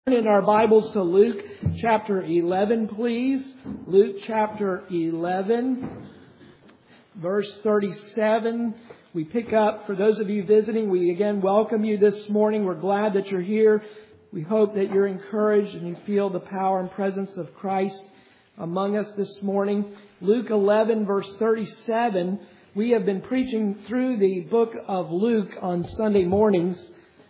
In our Bibles to Luke chapter 11, please. Luke chapter 11, verse 37. We pick up, for those of you visiting, we again welcome you this morning. We're glad that you're here. We hope that you're encouraged and you feel the power and presence of Christ among us this morning. Luke 11, verse 37. We have been preaching through the book of Luke on Sunday mornings,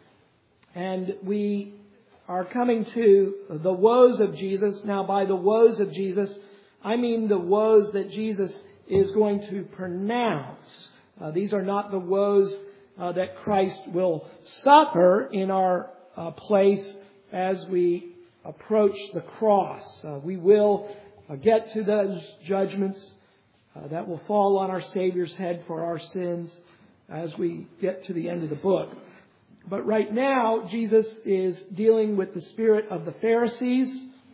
and we are coming to the woes of Jesus. Now, by the woes of Jesus, I mean the woes that Jesus is going to pronounce. These are not the woes that Christ will suffer in our place as we approach the cross. We will get to those judgments that will fall on our Savior's head for our sins as we get to the end of the book. But right now, Jesus is dealing with the spirit of the Pharisees,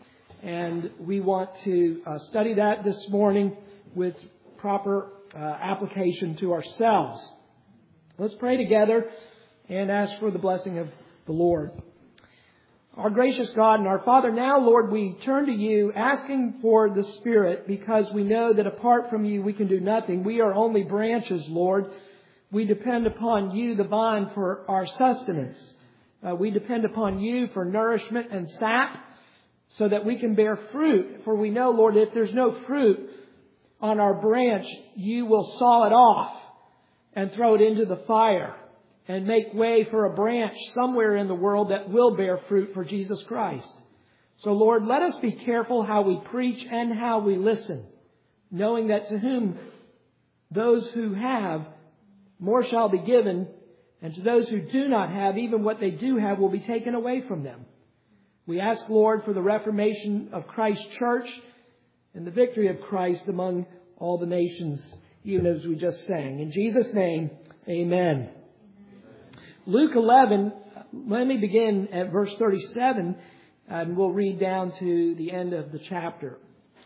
and we want to study that this morning with proper application to ourselves. Let's pray together and ask for the blessing of the Lord. Our gracious God and our Father, now, Lord, we turn to you asking for the Spirit because we know that apart from you we can do nothing. We are only branches, Lord. We depend upon you, the vine, for our sustenance. We depend upon you for nourishment and sap so that we can bear fruit. For we know, Lord, if there's no fruit on our branch, you will saw it off and throw it into the fire and make way for a branch somewhere in the world that will bear fruit for Jesus Christ. So, Lord, let us be careful how we preach and how we listen, knowing that to whom those who have, more shall be given, and to those who do not have, even what they do have will be taken away from them. We ask, Lord, for the reformation of Christ's church and the victory of Christ among all the nations, even as we just sang. In Jesus' name, amen. Luke 11, let me begin at verse 37, and we'll read down to the end of the chapter.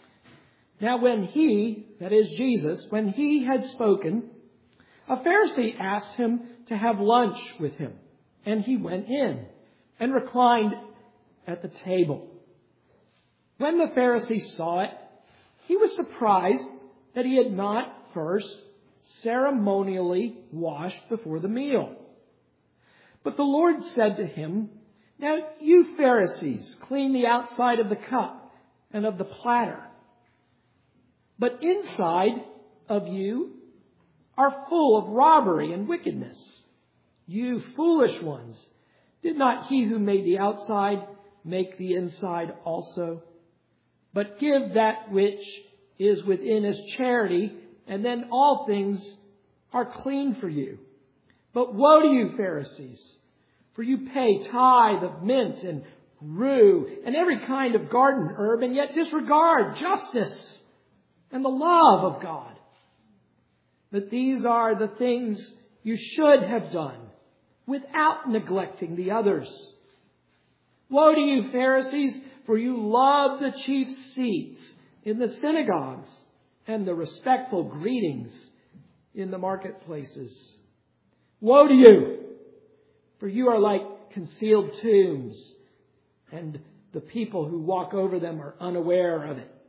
Now when he, that is Jesus, when he had spoken, a Pharisee asked him to have lunch with him, and he went in and reclined at the table. When the Pharisee saw it, he was surprised that he had not first ceremonially washed before the meal. But the Lord said to him, "Now you Pharisees clean the outside of the cup and of the platter, but inside of you are full of robbery and wickedness. You foolish ones, did not he who made the outside make the inside also? But give that which is within as charity, and then all things are clean for you. But woe to you, Pharisees, for you pay tithe of mint and rue and every kind of garden herb, and yet disregard justice and the love of God. But these are the things you should have done without neglecting the others. Woe to you, Pharisees, for you love the chief seats in the synagogues and the respectful greetings in the marketplaces. Woe to you, for you are like concealed tombs, and the people who walk over them are unaware of it."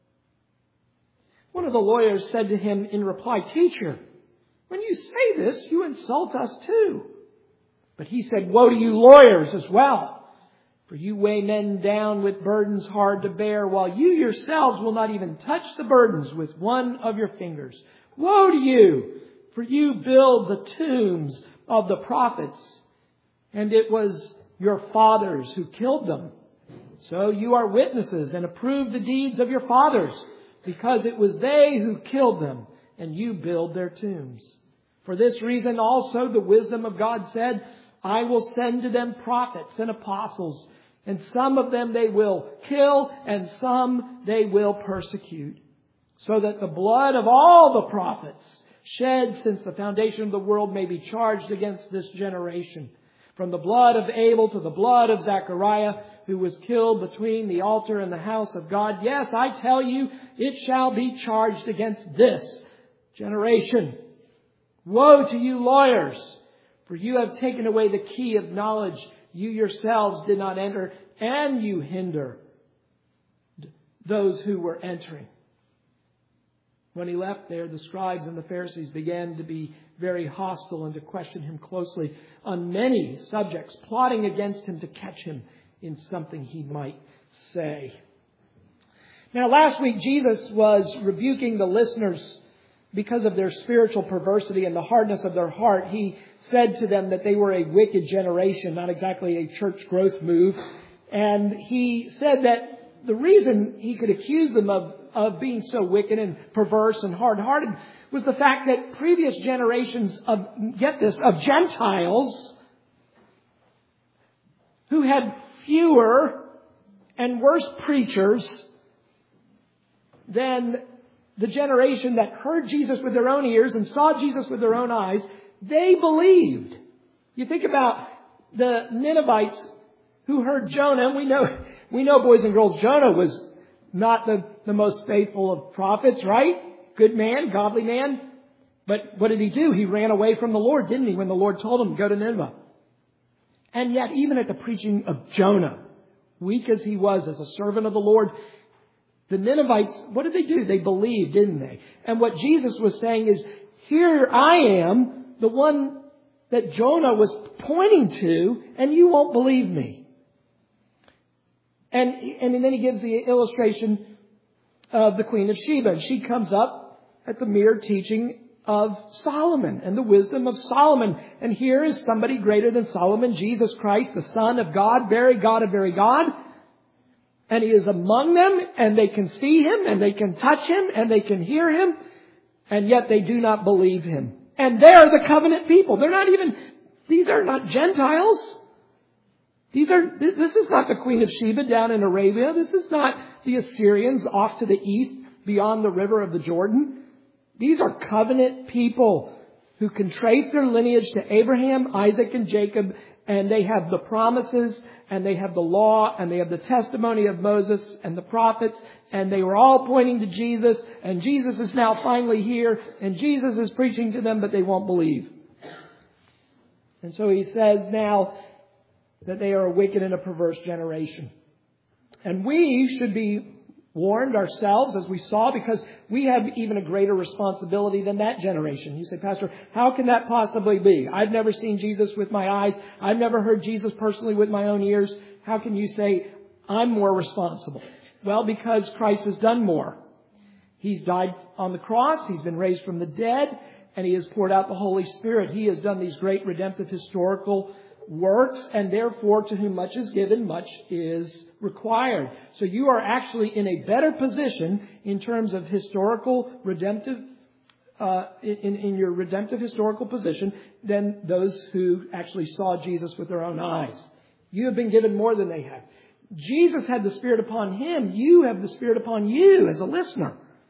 One of the lawyers said to him in reply, "Teacher, when you say this, you insult us too." But he said, "Woe to you lawyers as well, for you weigh men down with burdens hard to bear, while you yourselves will not even touch the burdens with one of your fingers. Woe to you, for you build the tombs of the prophets, and it was your fathers who killed them. So you are witnesses and approve the deeds of your fathers, because it was they who killed them, and you build their tombs. For this reason also the wisdom of God said, I will send to them prophets and apostles, and some of them they will kill, and some they will persecute, so that the blood of all the prophets shed since the foundation of the world may be charged against this generation. From the blood of Abel to the blood of Zechariah, who was killed between the altar and the house of God. Yes, I tell you, it shall be charged against this generation. Woe to you lawyers, for you have taken away the key of knowledge. You yourselves did not enter and you hinder those who were entering. When he left there, the scribes and the Pharisees began to be very hostile and to question him closely on many subjects, plotting against him to catch him in something he might say. Now, last week, Jesus was rebuking the listeners because of their spiritual perversity and the hardness of their heart. He said to them that they were a wicked generation, not exactly a church growth move. And he said that the reason he could accuse them of being so wicked and perverse and hard-hearted was the fact that previous generations of Gentiles who had fewer and worse preachers than the generation that heard Jesus with their own ears and saw Jesus with their own eyes, they believed. You think about the Ninevites who heard Jonah, and we know, boys and girls, Jonah was not the most faithful of prophets, right? Good man, godly man. But what did he do? He ran away from the Lord, didn't he, when the Lord told him to go to Nineveh? And yet, even at the preaching of Jonah, weak as he was as a servant of the Lord, the Ninevites, what did they do? They believed, didn't they? And what Jesus was saying is, here I am, the one that Jonah was pointing to, and you won't believe me. And then he gives the illustration of the Queen of Sheba. And she comes up at the mere teaching of Solomon and the wisdom of Solomon. And here is somebody greater than Solomon, Jesus Christ, the Son of God, very God of very God. And he is among them, and they can see him, and they can touch him, and they can hear him, and yet they do not believe him. And they're the covenant people. These are not Gentiles. This is not the Queen of Sheba down in Arabia. This is not the Assyrians off to the east beyond the river of the Jordan. These are covenant people who can trace their lineage to Abraham, Isaac, and Jacob, and they have the promises, and they have the law, and they have the testimony of Moses and the prophets, and they were all pointing to Jesus, and Jesus is now finally here, and Jesus is preaching to them, but they won't believe. And so he says now that they are a wicked and a perverse generation. And we should be warned ourselves, as we saw, because we have even a greater responsibility than that generation. You say, Pastor, how can that possibly be? I've never seen Jesus with my eyes. I've never heard Jesus personally with my own ears. How can you say I'm more responsible? Well, because Christ has done more. He's died on the cross. He's been raised from the dead. And He has poured out the Holy Spirit. He has done these great redemptive historical works, and therefore to whom much is given, much is required. So you are actually in a better position in terms of historical redemptive, in your redemptive historical position than those who actually saw Jesus with their own eyes. You have been given more than they have. Jesus had the Spirit upon Him. You have the Spirit upon you as a listener.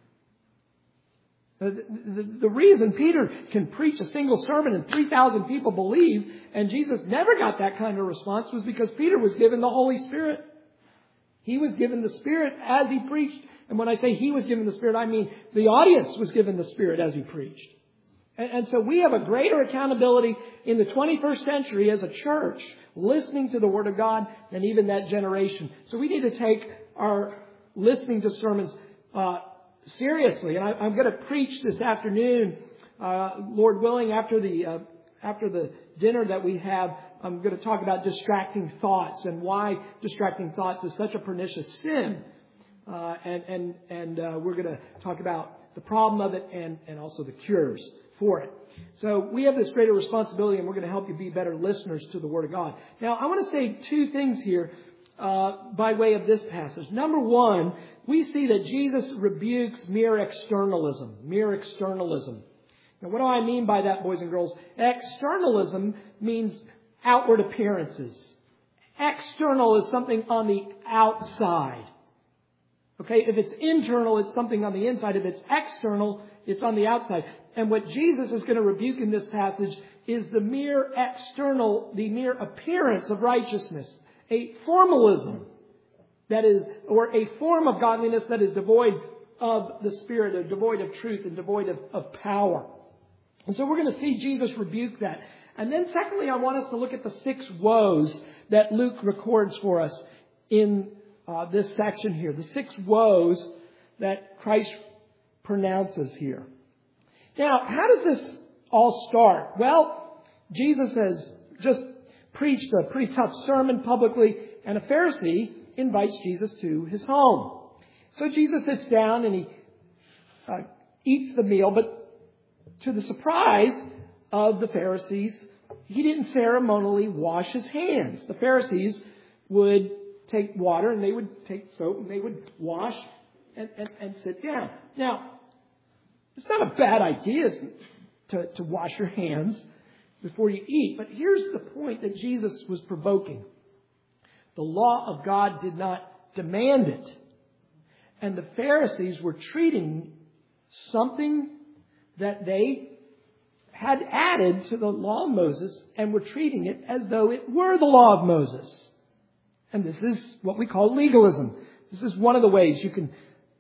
The reason Peter can preach a single sermon and 3,000 people believe, and Jesus never got that kind of response, was because Peter was given the Holy Spirit. He was given the Spirit as he preached. And when I say he was given the Spirit, I mean the audience was given the Spirit as he preached. And so we have a greater accountability in the 21st century as a church, listening to the Word of God, than even that generation. So we need to take our listening to sermons seriously. And I'm going to preach this afternoon, Lord willing, after the dinner that we have. I'm going to talk about distracting thoughts and why distracting thoughts is such a pernicious sin. And we're going to talk about the problem of it and also the cures for it. So we have this greater responsibility, and we're going to help you be better listeners to the Word of God. Now, I want to say two things here by way of this passage. Number one, we see that Jesus rebukes mere externalism. Mere externalism. Now, what do I mean by that, boys and girls? Externalism means outward appearances. External is something on the outside. Okay, if it's internal, it's something on the inside. If it's external, it's on the outside. And what Jesus is going to rebuke in this passage is the mere external, the mere appearance of righteousness. A formalism that is, or a form of godliness that is devoid of the Spirit, or devoid of truth, and devoid of power. And so we're going to see Jesus rebuke that. And then secondly, I want us to look at the 6 woes that Luke records for us in this section here, the 6 woes that Christ pronounces here. Now, how does this all start? Well, Jesus has just preached a pretty tough sermon publicly, and a Pharisee invites Jesus to his home. So Jesus sits down and he eats the meal, but to the surprise of the Pharisees, he didn't ceremonially wash his hands. The Pharisees would take water and they would take soap and they would wash and sit down. Now, it's not a bad idea to wash your hands before you eat, but here's the point that Jesus was provoking. The law of God did not demand it. And the Pharisees were treating something that they had added to the law of Moses and were treating it as though it were the law of Moses. And this is what we call legalism. This is one of the ways you can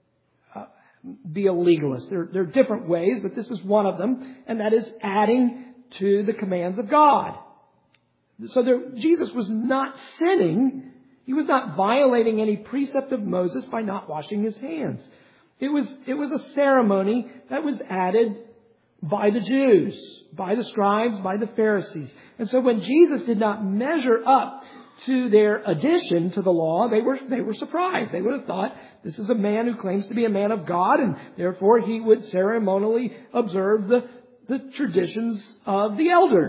be a legalist. There are different ways, but this is one of them, and that is adding to the commands of God. So Jesus was not sinning. He was not violating any precept of Moses by not washing his hands. It was a ceremony that was added by the Jews, by the scribes, by the Pharisees. And so when Jesus did not measure up to their addition to the law, they were surprised. They would have thought, this is a man who claims to be a man of God, and therefore he would ceremonially observe the traditions of the elders.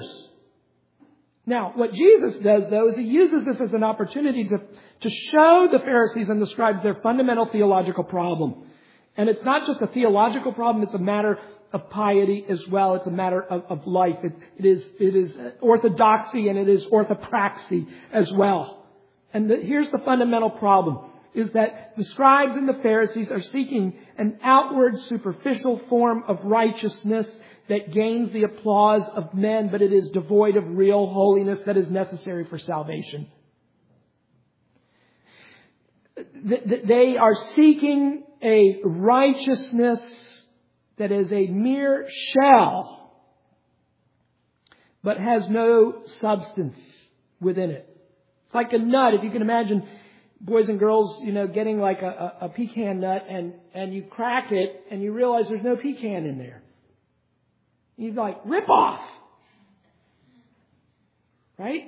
Now, what Jesus does, though, is he uses this as an opportunity to show the Pharisees and the scribes their fundamental theological problem. And it's not just a theological problem, it's a matter of piety as well. It's a matter of life. It is orthodoxy and it is orthopraxy as well. And here's the fundamental problem, is that the scribes and the Pharisees are seeking an outward, superficial form of righteousness that gains the applause of men, but it is devoid of real holiness that is necessary for salvation. They are seeking a righteousness that is a mere shell, but has no substance within it. It's like a nut. If you can imagine boys and girls, getting like a pecan nut and you crack it and you realize there's no pecan in there. You're like, rip off. Right?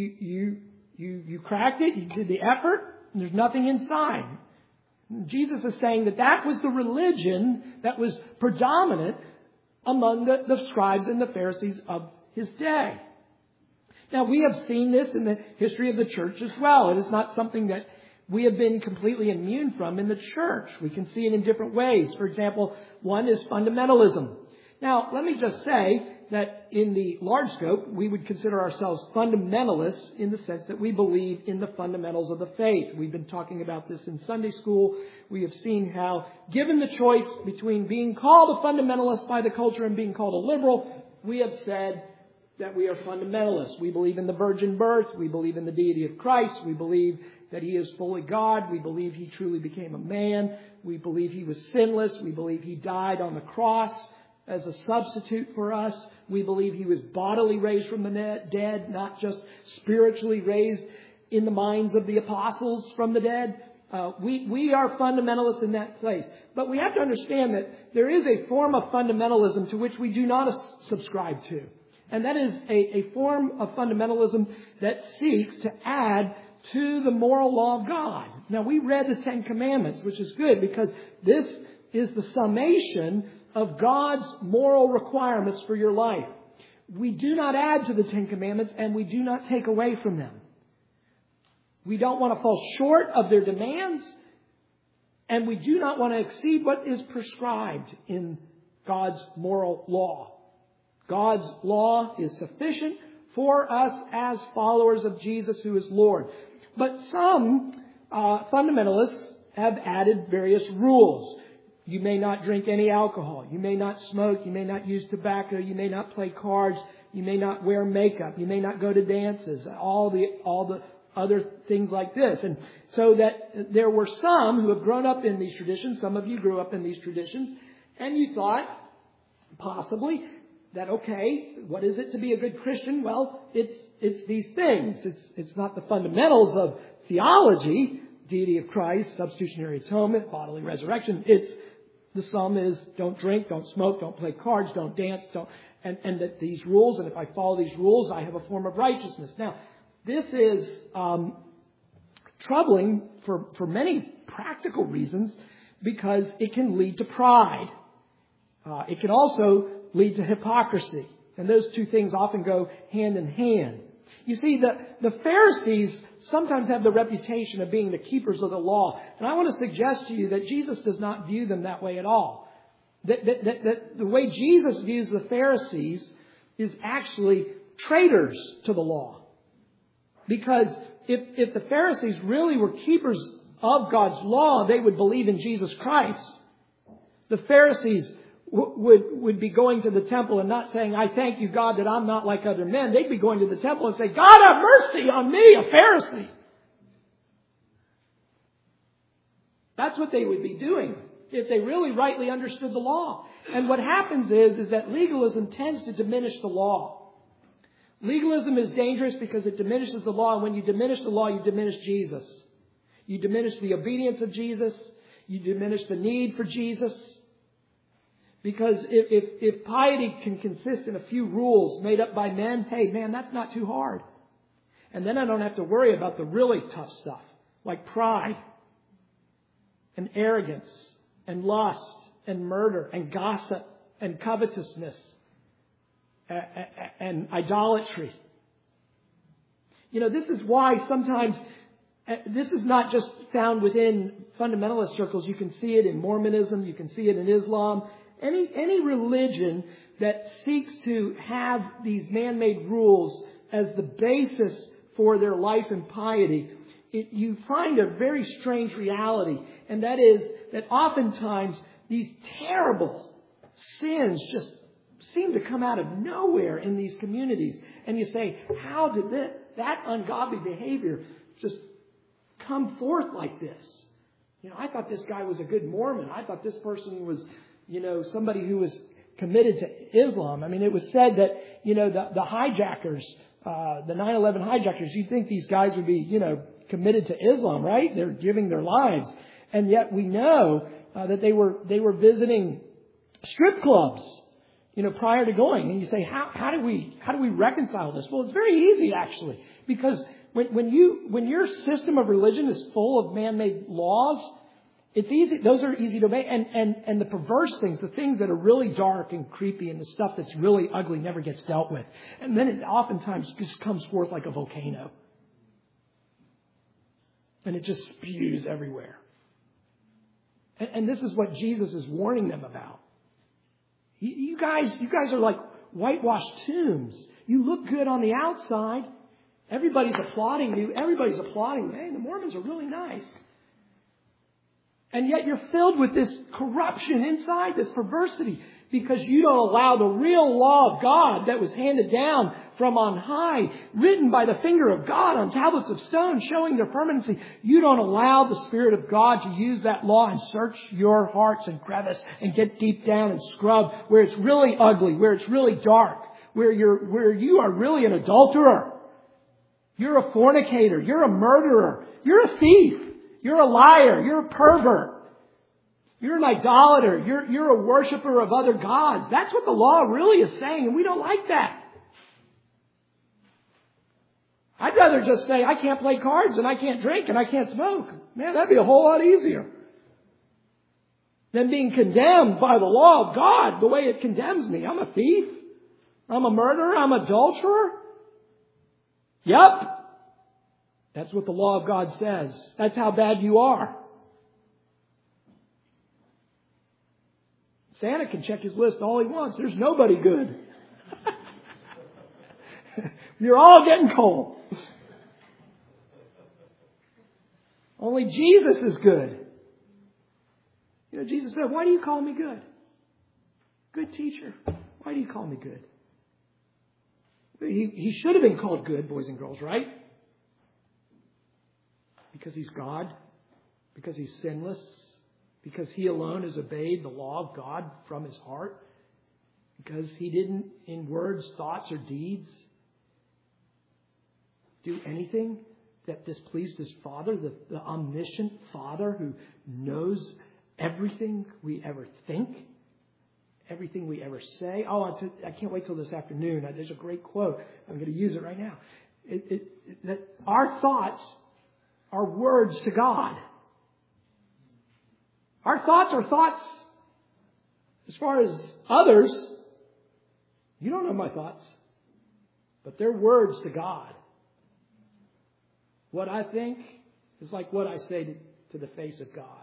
You cracked it, you did the effort, and there's nothing inside. Jesus is saying that was the religion that was predominant among the scribes and the Pharisees of his day. Now, we have seen this in the history of the church as well. It is not something that we have been completely immune from in the church. We can see it in different ways. For example, one is fundamentalism. Now, let me just say that in the large scope, we would consider ourselves fundamentalists in the sense that we believe in the fundamentals of the faith. We've been talking about this in Sunday school. We have seen how, given the choice between being called a fundamentalist by the culture and being called a liberal, we have said that we are fundamentalists. We believe in the virgin birth. We believe in the deity of Christ. We believe that he is fully God. We believe he truly became a man. We believe he was sinless. We believe he died on the cross as a substitute for us. We believe he was bodily raised from the dead, not just spiritually raised in the minds of the apostles from the dead. We are fundamentalists in that place. But we have to understand that there is a form of fundamentalism to which we do not subscribe to. And that is a form of fundamentalism that seeks to add to the moral law of God. Now, we read the Ten Commandments, which is good because this is the summation of God's moral requirements for your life. We do not add to the Ten Commandments and we do not take away from them. We don't want to fall short of their demands and we do not want to exceed what is prescribed in God's moral law. God's law is sufficient for us as followers of Jesus who is Lord. But some fundamentalists have added various rules. You may not drink any alcohol. You may not smoke. You may not use tobacco. You may not play cards. You may not wear makeup. You may not go to dances. All the other things like this. And so that there were some who have grown up in these traditions. Some of you grew up in these traditions. And you thought, possibly, that, okay, what is it to be a good Christian? Well, it's these things. It's not the fundamentals of theology, deity of Christ, substitutionary atonement, bodily resurrection. The sum is don't drink, don't smoke, don't play cards, don't dance, and that these rules, and if I follow these rules, I have a form of righteousness. Now, this is troubling for many practical reasons because it can lead to pride. It can also lead to hypocrisy. And those two things often go hand in hand. You see, the Pharisees sometimes have the reputation of being the keepers of the law. And I want to suggest to you that Jesus does not view them that way at all. That the way Jesus views the Pharisees is actually traitors to the law. Because if the Pharisees really were keepers of God's law, they would believe in Jesus Christ. The Pharisees would be going to the temple and not saying, I thank you, God, that I'm not like other men. They'd be going to the temple and say, God, have mercy on me, a Pharisee. That's what they would be doing if they really rightly understood the law. And what happens is that legalism tends to diminish the law. Legalism is dangerous because it diminishes the law. And when you diminish the law, you diminish Jesus. You diminish the obedience of Jesus. You diminish the need for Jesus. Because if piety can consist in a few rules made up by men, hey, man, that's not too hard. And then I don't have to worry about the really tough stuff, like pride and arrogance and lust and murder and gossip and covetousness and idolatry. You know, this is why sometimes this is not just found within fundamentalist circles. You can see it in Mormonism. You can see it in Islam. Any religion that seeks to have these man-made rules as the basis for their life and piety, you find a very strange reality. And that is that oftentimes these terrible sins just seem to come out of nowhere in these communities. And you say, how did that ungodly behavior just come forth like this? You know, I thought this guy was a good Mormon. I thought this person was, somebody who was committed to Islam. I mean, it was said that, the hijackers, the 9/11 hijackers, you'd think these guys would be, committed to Islam, right? They're giving their lives. And yet we know that they were visiting strip clubs, prior to going. And you say, how do we reconcile this? Well, it's very easy, actually, because when your system of religion is full of man-made laws, it's easy. Those are easy to obey. And the perverse things, the things that are really dark and creepy and the stuff that's really ugly never gets dealt with. And then it oftentimes just comes forth like a volcano. And it just spews everywhere. And this is what Jesus is warning them about. You guys are like whitewashed tombs. You look good on the outside. Everybody's applauding you. Everybody's applauding. Hey, the Mormons are really nice. And yet you're filled with this corruption inside, this perversity, because you don't allow the real law of God that was handed down from on high, written by the finger of God on tablets of stone, showing their permanency. You don't allow the Spirit of God to use that law and search your hearts and crevice and get deep down and scrub where it's really ugly, where it's really dark, where you are really an adulterer. You're a fornicator. You're a murderer. You're a thief. You're a liar. You're a pervert. You're an idolater. You're a worshiper of other gods. That's what the law really is saying, and we don't like that. I'd rather just say, I can't play cards, and I can't drink, and I can't smoke. Man, that'd be a whole lot easier than being condemned by the law of God the way it condemns me. I'm a thief. I'm a murderer. I'm an adulterer. Yep. That's what the law of God says. That's how bad you are. Santa can check his list all he wants. There's nobody good. You're all getting coal. Only Jesus is good. Jesus said, why do you call me good? Good teacher. Why do you call me good? He should have been called good, boys and girls, right? Because he's God. Because he's sinless. Because he alone has obeyed the law of God from his heart. Because he didn't, in words, thoughts, or deeds, do anything that displeased His Father, the omniscient Father who knows everything we ever think, everything we ever say. Oh, I can't wait till this afternoon. There's a great quote. I'm going to use it right now. That our thoughts are words to God. Our thoughts are thoughts as far as others. You don't know my thoughts, but they're words to God. What I think is like what I say to the face of God.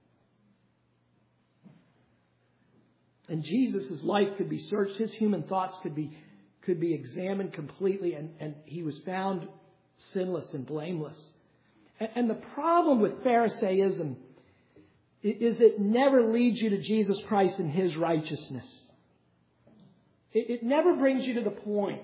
And Jesus' life could be searched. His human thoughts could be examined completely. And He was found sinless and blameless. And the problem with Pharisaism is it never leads you to Jesus Christ and His righteousness. It never brings you to the point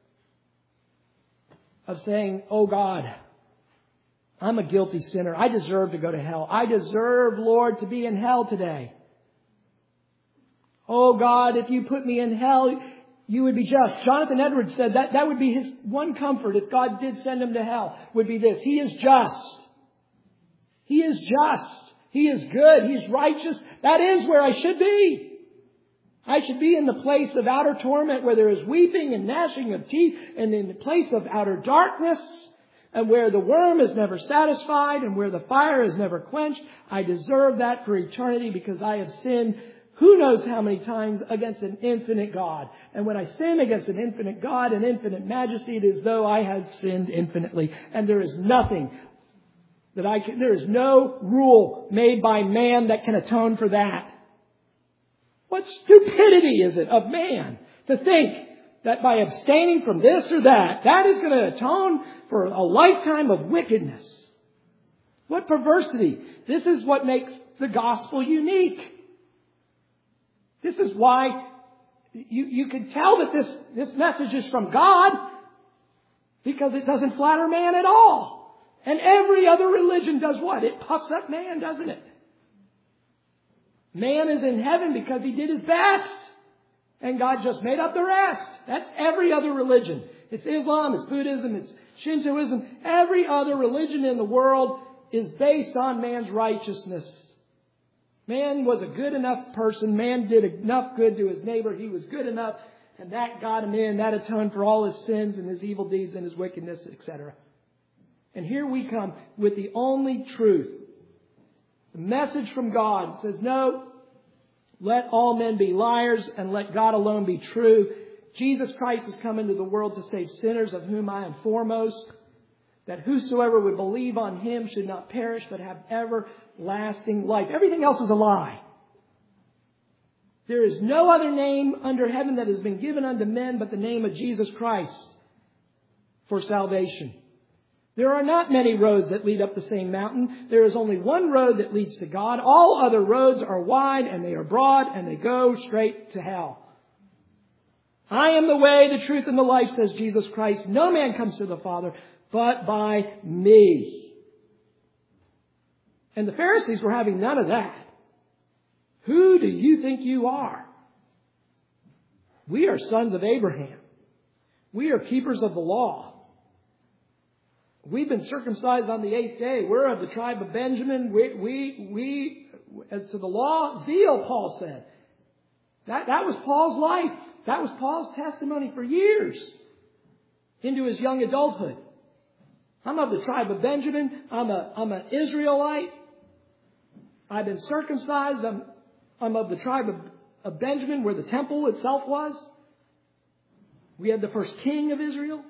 of saying, oh God, I'm a guilty sinner. I deserve to go to hell. I deserve, Lord, to be in hell today. Oh God, if you put me in hell, you would be just. Jonathan Edwards said that would be his one comfort if God did send him to hell, would be this. He is just. He is just. He is good. He's righteous. That is where I should be. I should be in the place of outer torment where there is weeping and gnashing of teeth, and in the place of outer darkness, and where the worm is never satisfied and where the fire is never quenched. I deserve that for eternity because I have sinned who knows how many times against an infinite God. And when I sin against an infinite God and infinite majesty, it is as though I had sinned infinitely. And there is nothing there is no rule made by man that can atone for that. What stupidity is it of man to think that by abstaining from this or that is going to atone for a lifetime of wickedness? What perversity. This is what makes the gospel unique. This is why you can tell that this message is from God, because it doesn't flatter man at all. And every other religion does what? It puffs up man, doesn't it? Man is in heaven because he did his best. And God just made up the rest. That's every other religion. It's Islam, it's Buddhism, it's Shintoism. Every other religion in the world is based on man's righteousness. Man was a good enough person. Man did enough good to his neighbor. He was good enough. And that got him in. That atoned for all his sins and his evil deeds and his wickedness, etc. And here we come with the only truth. The message from God says, no, let all men be liars and let God alone be true. Jesus Christ has come into the world to save sinners, of whom I am foremost. That whosoever would believe on Him should not perish but have everlasting life. Everything else is a lie. There is no other name under heaven that has been given unto men but the name of Jesus Christ for salvation. There are not many roads that lead up the same mountain. There is only one road that leads to God. All other roads are wide and they are broad and they go straight to hell. I am the way, the truth, and the life, says Jesus Christ. No man comes to the Father but by me. And the Pharisees were having none of that. Who do you think you are? We are sons of Abraham. We are keepers of the law. We've been circumcised on the 8th day. We're of the tribe of Benjamin. We as to the law, zeal, Paul said. That was Paul's life. That was Paul's testimony for years into his young adulthood. I'm of the tribe of Benjamin. I'm an Israelite. I've been circumcised. I'm of the tribe of Benjamin, where the temple itself was. We had the first king of Israel.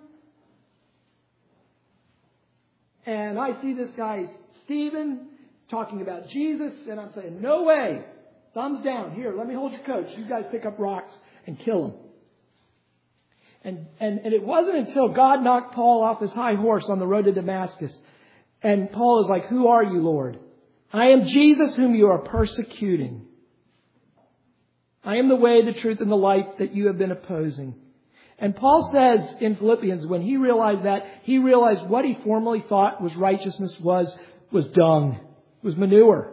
And I see this guy, Stephen, talking about Jesus, and I'm saying, no way. Thumbs down. Here, let me hold your coach. You guys pick up rocks and kill him. And it wasn't until God knocked Paul off his high horse on the road to Damascus. And Paul is like, who are you, Lord? I am Jesus whom you are persecuting. I am the way, the truth, and the life that you have been opposing. And Paul says in Philippians, when he realized that, he realized what he formerly thought was righteousness was dung, was manure.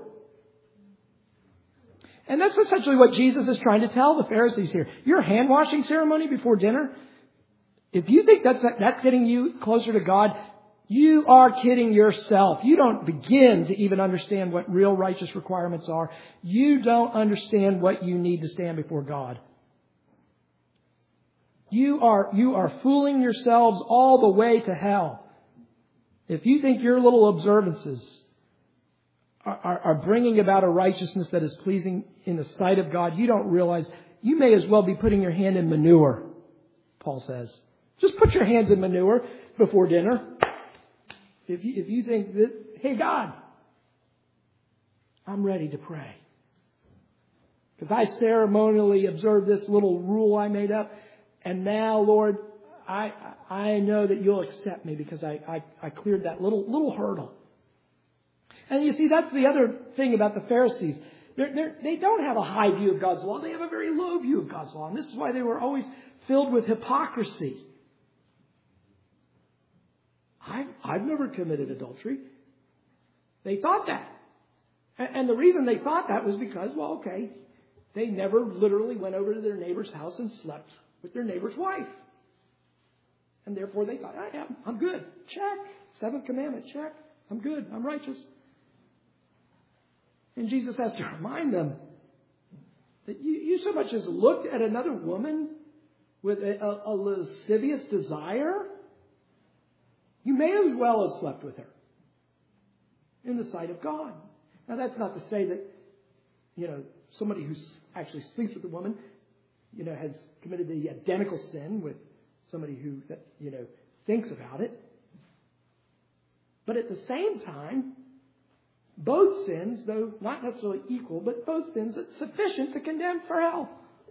And that's essentially what Jesus is trying to tell the Pharisees here. Your hand-washing ceremony before dinner, if you think that's getting you closer to God, You are kidding yourself. You don't begin to even understand what real righteous requirements are. You don't understand what you need to stand before God. You are fooling yourselves all the way to hell. If you think your little observances are bringing about a righteousness that is pleasing in the sight of God, you don't realize you may as well be putting your hand in manure, Paul says. Just put your hands in manure before dinner. If you think that, hey, God, I'm ready to pray. Because I ceremonially observed this little rule I made up. And now, Lord, I know that you'll accept me because I cleared that little hurdle. And you see, that's the other thing about the Pharisees. They don't have a high view of God's law. They have a very low view of God's law. And this is why they were always filled with hypocrisy. I've never committed adultery. They thought that. And the reason they thought that was because, well, okay, they never literally went over to their neighbor's house and slept with their neighbor's wife. And therefore they thought, I'm good. Check. Seventh commandment. Check. I'm good. I'm righteous. And Jesus has to remind them that you so much as looked at another woman with a lascivious desire, you may as well have slept with her in the sight of God. Now, that's not to say that, somebody who actually sleeps with a woman, has committed the identical sin with somebody who, thinks about it. But at the same time, both sins, though not necessarily equal, but both sins are sufficient to condemn for hell.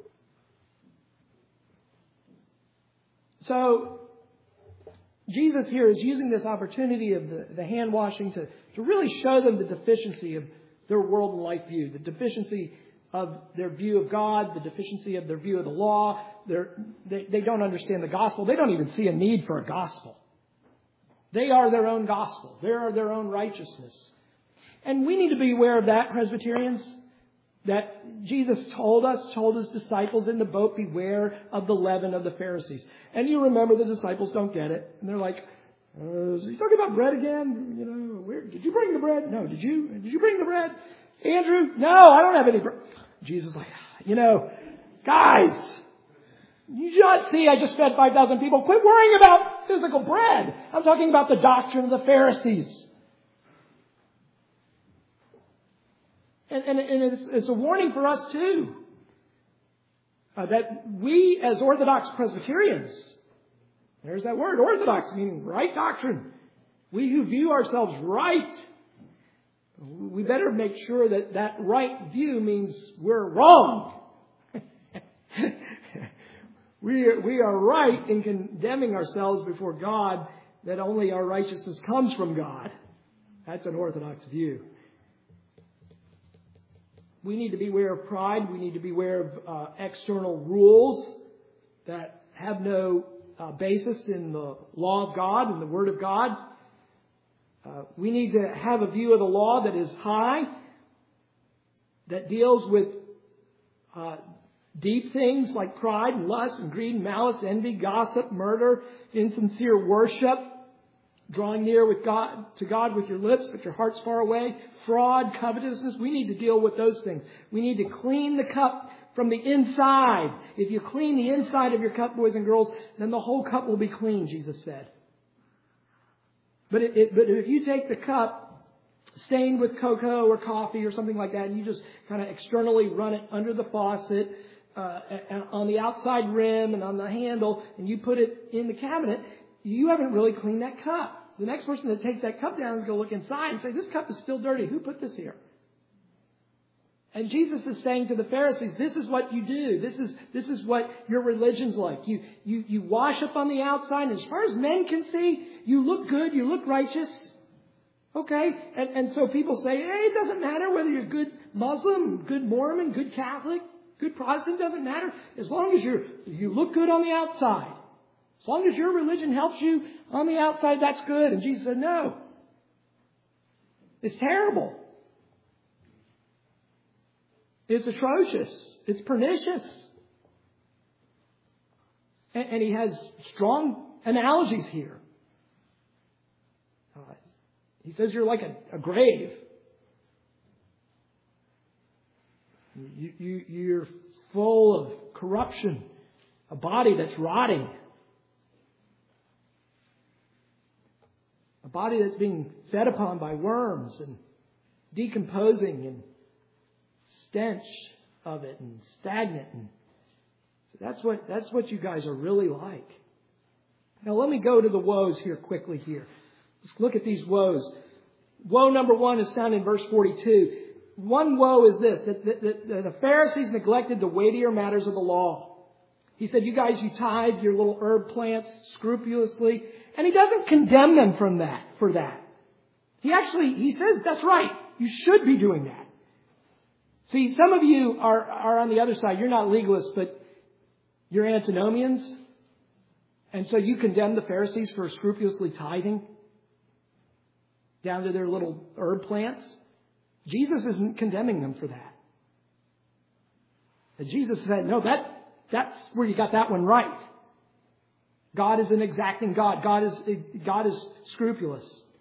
So, Jesus here is using this opportunity of the hand washing to really show them the deficiency of their world and life view, the deficiency of their view of God, the deficiency of their view of the law. They don't understand the gospel. They don't even see a need for a gospel. They are their own gospel. They are their own righteousness. And we need to be aware of that, Presbyterians, that Jesus told his disciples in the boat, beware of the leaven of the Pharisees. And you remember the disciples don't get it. And they're like, is he talking about bread again? Where did you bring the bread? No, did you bring the bread? Andrew? No, I don't have any bread. Jesus is like, guys, you not see I just fed 5,000 people. Quit worrying about physical bread. I'm talking about the doctrine of the Pharisees. And it's a warning for us too. That we as Orthodox Presbyterians, there's that word, Orthodox, meaning right doctrine. We who view ourselves right, we better make sure that right view means we're wrong. We are right in condemning ourselves before God, that only our righteousness comes from God. That's an Orthodox view. We need to beware of pride. We need to beware of external rules that have no basis in the law of God and the Word of God. We need to have a view of the law that is high, that deals with deep things like pride and lust and greed and malice, envy, gossip, murder, insincere worship, drawing near to God with your lips, but your heart's far away, fraud, covetousness. We need to deal with those things. We need to clean the cup from the inside. If you clean the inside of your cup, boys and girls, then the whole cup will be clean, Jesus said. But if you take the cup stained with cocoa or coffee or something like that, and you just kind of externally run it under the faucet, on the outside rim and on the handle, and you put it in the cabinet, you haven't really cleaned that cup. The next person that takes that cup down is going to look inside and say, this cup is still dirty. Who put this here? And Jesus is saying to the Pharisees, this is what you do. This is what your religion's like. You wash up on the outside, and as far as men can see, you look good, you look righteous. Okay? And so people say, hey, it doesn't matter whether you're good Muslim, good Mormon, good Catholic, good Protestant, doesn't matter. As long as you look good on the outside. As long as your religion helps you on the outside, that's good. And Jesus said, no. It's terrible. It's atrocious. It's pernicious. And he has strong analogies here. He says you're like a grave. You're full of corruption, a body that's rotting, a body that's being fed upon by worms and decomposing and stench of it and stagnant. And that's what you guys are really like. Now let me go to the woes here quickly here. Let's look at these woes. Woe number 1 is found in verse 42. One woe is this, that the Pharisees neglected the weightier matters of the law. He said, you guys, you tithe your little herb plants scrupulously. And he doesn't condemn them for that. He says, that's right. You should be doing that. See, some of you are on the other side. You're not legalists, but you're antinomians. And so you condemn the Pharisees for scrupulously tithing down to their little herb plants. Jesus isn't condemning them for that. And Jesus said, no, that's where you got that one right. God is an exacting God. God is scrupulous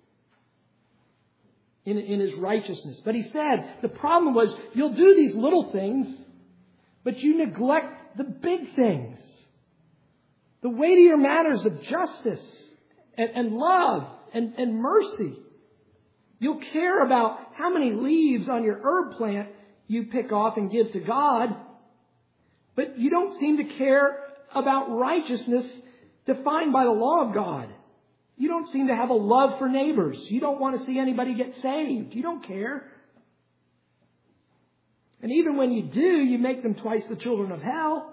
in His righteousness. But He said the problem was you'll do these little things, but you neglect the big things. The weightier matters of justice and love and mercy. You'll care about how many leaves on your herb plant you pick off and give to God, but you don't seem to care about righteousness defined by the law of God. You don't seem to have a love for neighbors. You don't want to see anybody get saved. You don't care. And even when you do, you make them twice the children of hell.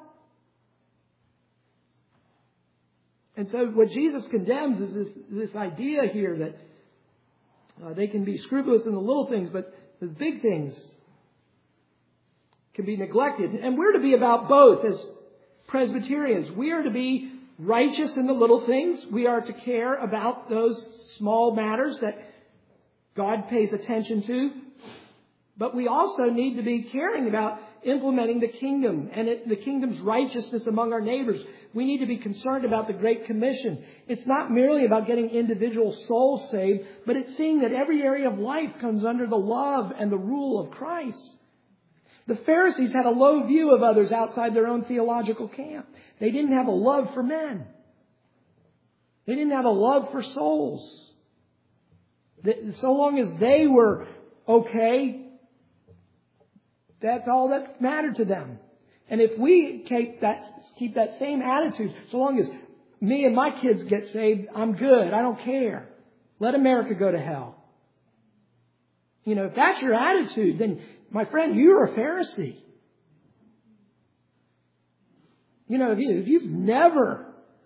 And so what Jesus condemns is this idea here that they can be scrupulous in the little things, but the big things can be neglected. And we're to be about both as Presbyterians. We are to be righteous in the little things. We are to care about those small matters that God pays attention to. But we also need to be caring about implementing the kingdom and the kingdom's righteousness among our neighbors. We need to be concerned about the Great Commission. It's not merely about getting individual souls saved, but it's seeing that every area of life comes under the love and the rule of Christ. The Pharisees had a low view of others outside their own theological camp. They didn't have a love for men. They didn't have a love for souls. So long as they were okay, that's all that mattered to them. And if we keep that same attitude, so long as me and my kids get saved, I'm good. I don't care. Let America go to hell. If that's your attitude, then, my friend, you're a Pharisee. If you've never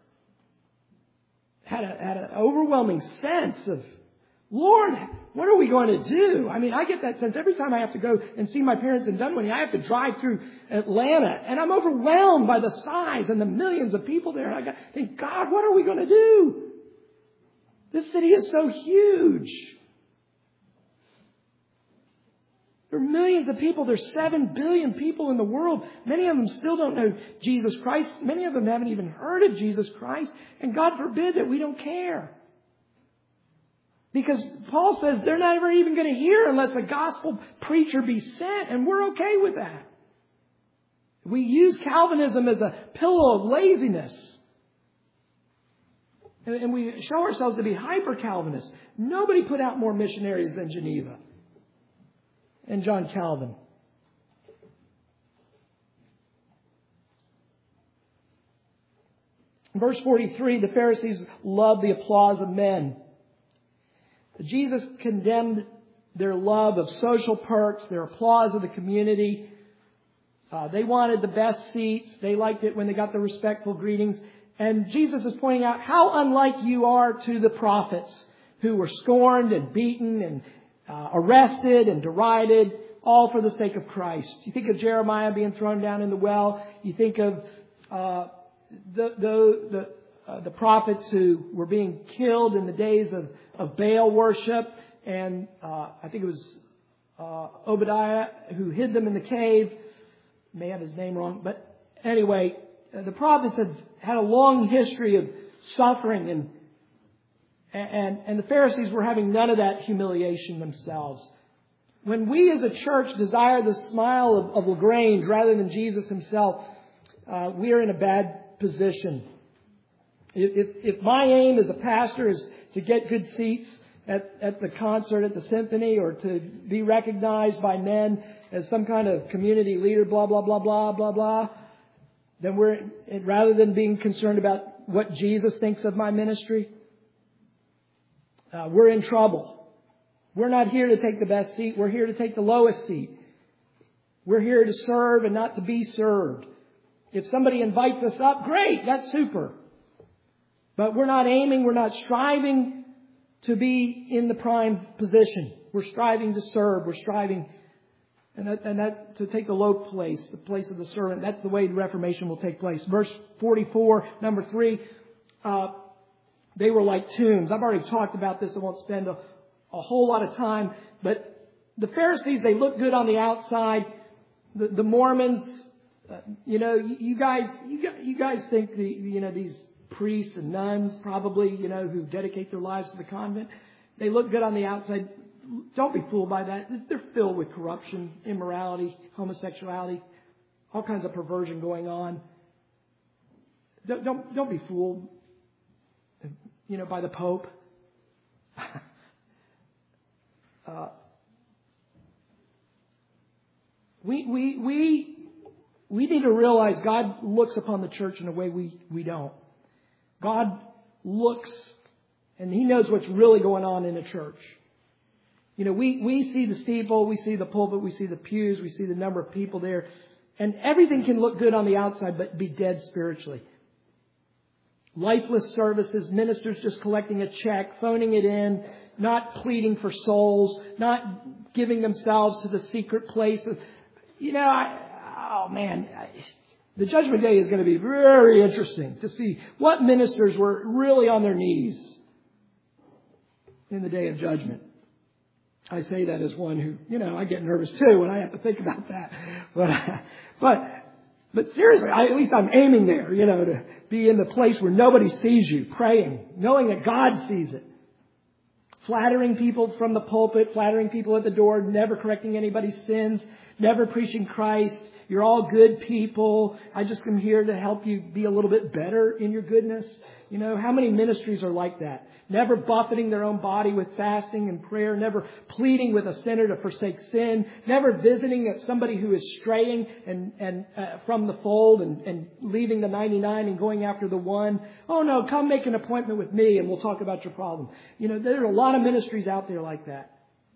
had an overwhelming sense of, Lord, what are we going to do? I get that sense every time I have to go and see my parents in Dunwoody. I have to drive through Atlanta, and I'm overwhelmed by the size and the millions of people there. And I think, God, what are we going to do? This city is so huge. There are millions of people. There's 7 billion people in the world. Many of them still don't know Jesus Christ. Many of them haven't even heard of Jesus Christ. And God forbid that we don't care. Because Paul says they're never even going to hear unless a gospel preacher be sent. And we're okay with that. We use Calvinism as a pillow of laziness. And we show ourselves to be hyper-Calvinists. Nobody put out more missionaries than Geneva and John Calvin. In verse 43, the Pharisees loved the applause of men. Jesus condemned their love of social perks, their applause of the community. They wanted the best seats. They liked it when they got the respectful greetings. And Jesus is pointing out how unlike you are to the prophets who were scorned and beaten and arrested and derided, all for the sake of Christ. You think of Jeremiah being thrown down in the well. You think of the prophets who were being killed in the days of Baal worship. And I think it was Obadiah who hid them in the cave. May have his name wrong. But anyway, the prophets have had a long history of suffering And the Pharisees were having none of that humiliation themselves. When we as a church desire the smile of LaGrange rather than Jesus himself, we are in a bad position. If my aim as a pastor is to get good seats at the concert, at the symphony, or to be recognized by men as some kind of community leader, blah, blah, blah, blah, blah, blah, then rather than being concerned about what Jesus thinks of my ministry, we're in trouble. We're not here to take the best seat. We're here to take the lowest seat. We're here to serve and not to be served. If somebody invites us up, great, that's super. But we're not aiming, we're not striving to be in the prime position. We're striving to serve. We're striving and that to take the low place, the place of the servant. That's the way the Reformation will take place. Verse 44, number 3, they were like tombs. I've already talked about this. I won't spend a whole lot of time. But the Pharisees, they look good on the outside. The Mormons, you guys think these priests and nuns probably, who dedicate their lives to the convent, they look good on the outside. Don't be fooled by that. They're filled with corruption, immorality, homosexuality, all kinds of perversion going on. Don't be fooled, by the Pope. We need to realize God looks upon the church in a way we don't. God looks and He knows what's really going on in a church. We see the steeple, we see the pulpit, we see the pews, we see the number of people there. And everything can look good on the outside, but be dead spiritually. Lifeless services, ministers just collecting a check, phoning it in, not pleading for souls, not giving themselves to the secret place. The Judgment Day is going to be very interesting to see what ministers were really on their knees in the Day of Judgment. I say that as one who, I get nervous too when I have to think about that. But seriously, at least I'm aiming there, to be in the place where nobody sees you, praying, knowing that God sees it. Flattering people from the pulpit, flattering people at the door, never correcting anybody's sins, never preaching Christ. You're all good people. I just am here to help you be a little bit better in your goodness. How many ministries are like that? Never buffeting their own body with fasting and prayer. Never pleading with a sinner to forsake sin. Never visiting somebody who is straying and from the fold and leaving the 99 and going after the one. Oh no, come make an appointment with me and we'll talk about your problem. There are a lot of ministries out there like that.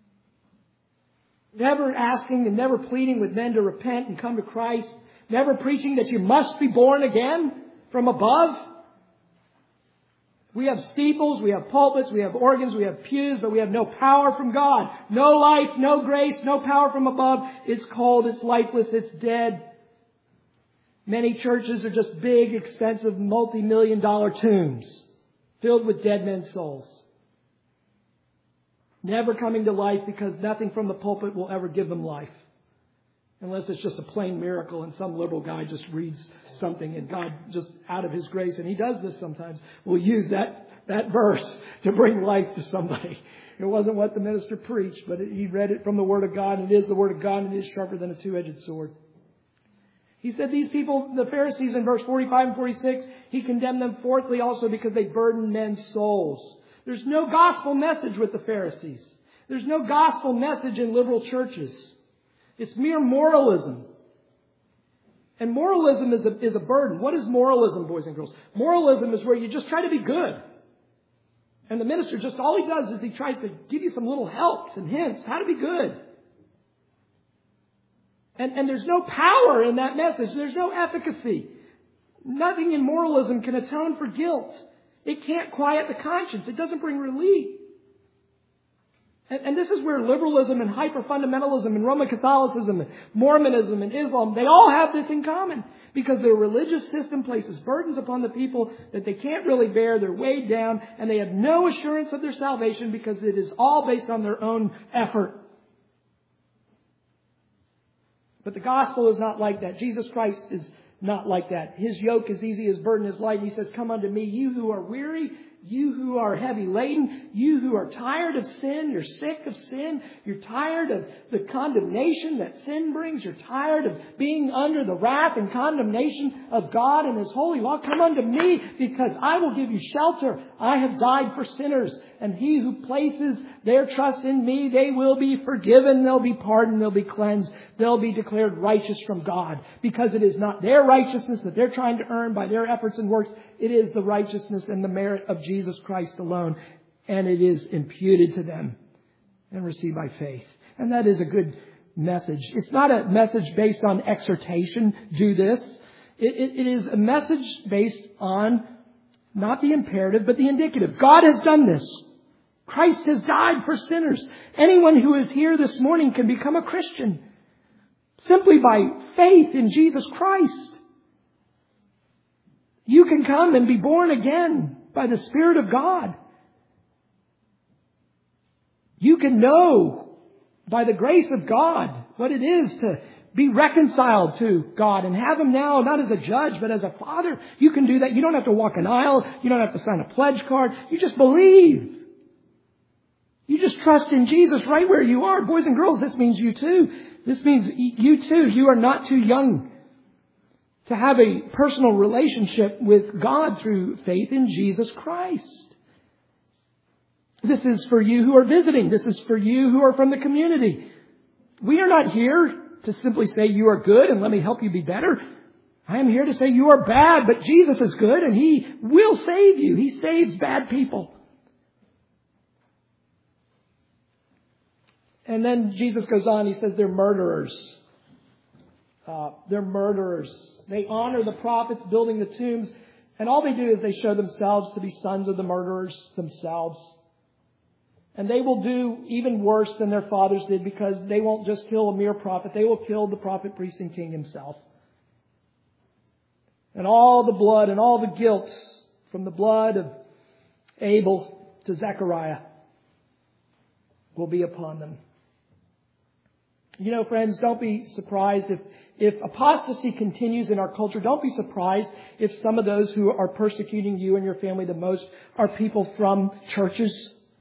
Never asking and never pleading with men to repent and come to Christ. Never preaching that you must be born again from above. We have steeples, we have pulpits, we have organs, we have pews, but we have no power from God. No life, no grace, no power from above. It's cold, it's lifeless, it's dead. Many churches are just big, expensive, multi-million-dollar tombs filled with dead men's souls. Never coming to life because nothing from the pulpit will ever give them life. Unless it's just a plain miracle and some liberal guy just reads something and God just out of His grace, and He does this sometimes, will use that verse to bring life to somebody. It wasn't what the minister preached, but he read it from the Word of God, and it is the Word of God, and it is sharper than a two-edged sword. He said these people, the Pharisees in verse 45 and 46, He condemned them fourthly also because they burdened men's souls. There's no gospel message with the Pharisees. There's no gospel message in liberal churches. It's mere moralism. And moralism is a burden. What is moralism, boys and girls? Moralism is where you just try to be good. And the minister all he does is he tries to give you some little helps and hints how to be good. And there's no power in that message. There's no efficacy. Nothing in moralism can atone for guilt. It can't quiet the conscience. It doesn't bring relief. And this is where liberalism and hyper-fundamentalism and Roman Catholicism and Mormonism and Islam, they all have this in common. Because their religious system places burdens upon the people that they can't really bear. They're weighed down and they have no assurance of their salvation because it is all based on their own effort. But the gospel is not like that. Jesus Christ is not like that. His yoke is easy, His burden is light. He says, come unto me, you who are weary You who are heavy laden, you who are tired of sin, you're sick of sin, you're tired of the condemnation that sin brings, you're tired of being under the wrath and condemnation of God and His holy law, come unto me, because I will give you shelter. I have died for sinners, and he who places their trust in me, they will be forgiven, they'll be pardoned, they'll be cleansed, they'll be declared righteous from God, because it is not their righteousness that they're trying to earn by their efforts and works. It is the righteousness and the merit of Jesus Christ alone, and it is imputed to them and received by faith. And that is a good message. It's not a message based on exhortation, do this. It is a message based on not the imperative, but the indicative. God has done this. Christ has died for sinners. Anyone who is here this morning can become a Christian simply by faith in Jesus Christ. You can come and be born again by the Spirit of God. You can know by the grace of God what it is to be reconciled to God and have Him now not as a judge but as a Father. You can do that. You don't have to walk an aisle. You don't have to sign a pledge card. You just believe. You just trust in Jesus right where you are. Boys and girls, this means you too. This means you too. You are not too young to have a personal relationship with God through faith in Jesus Christ. This is for you who are visiting. This is for you who are from the community. We are not here to simply say you are good and let me help you be better. I am here to say you are bad, but Jesus is good and He will save you. He saves bad people. And then Jesus goes on, He says they're murderers. They're murderers. They honor the prophets building the tombs, and all they do is they show themselves to be sons of the murderers themselves. And they will do even worse than their fathers did, because they won't just kill a mere prophet. They will kill the prophet, priest, and king himself. And all the blood and all the guilt from the blood of Abel to Zechariah will be upon them. You know, friends, don't be surprised if apostasy continues in our culture. Don't be surprised if some of those who are persecuting you and your family the most are people from churches.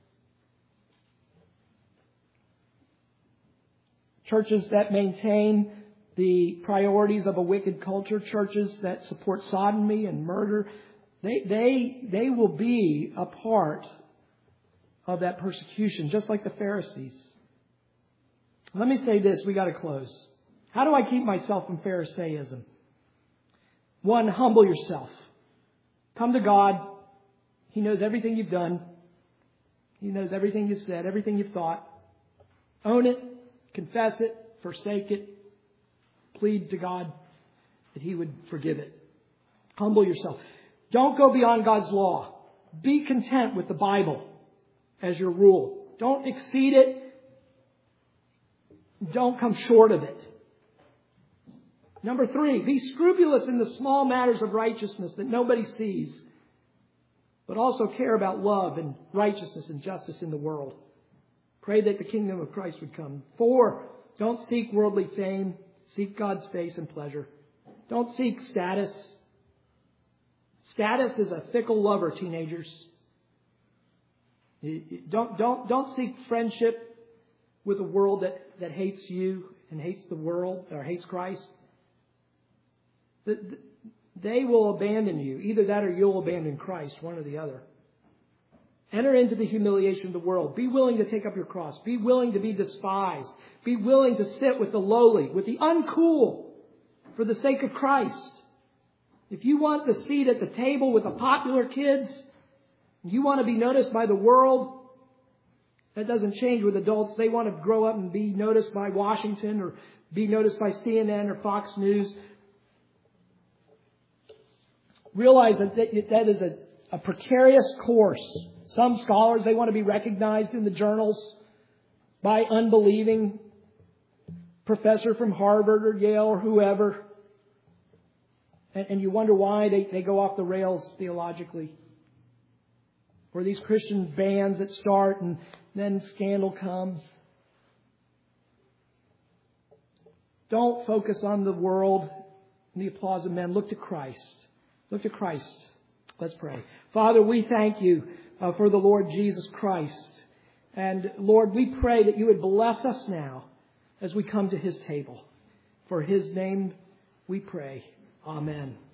Churches that maintain the priorities of a wicked culture. Churches that support sodomy and murder. They will be a part of that persecution, just like the Pharisees. Let me say this, we got to close. How do I keep myself from Pharisaism? One, humble yourself. Come to God. He knows everything you've done. He knows everything you've said, everything you've thought. Own it, confess it, forsake it. Plead to God that He would forgive it. Humble yourself. Don't go beyond God's law. Be content with the Bible as your rule. Don't exceed it. Don't come short of it. Number 3, be scrupulous in the small matters of righteousness that nobody sees, but also care about love and righteousness and justice in the world. Pray that the kingdom of Christ would come. 4, don't seek worldly fame. Seek God's face and pleasure. Don't seek status. Status is a fickle lover, teenagers. Don't seek friendship with a world that hates you and hates the world or hates Christ. They will abandon you. Either that or you'll abandon Christ, one or the other. Enter into the humiliation of the world. Be willing to take up your cross. Be willing to be despised. Be willing to sit with the lowly, with the uncool, for the sake of Christ. If you want the seat at the table with the popular kids, you want to be noticed by the world, that doesn't change with adults. They want to grow up and be noticed by Washington or be noticed by CNN or Fox News. Realize that is a precarious course. Some scholars, they want to be recognized in the journals by unbelieving professor from Harvard or Yale or whoever. And you wonder why they go off the rails theologically. Or these Christian bands that start and then scandal comes. Don't focus on the world and the applause of men. Look to Christ. Look to Christ. Let's pray. Father, we thank you for the Lord Jesus Christ. And Lord, we pray that you would bless us now as we come to his table. For his name we pray. Amen.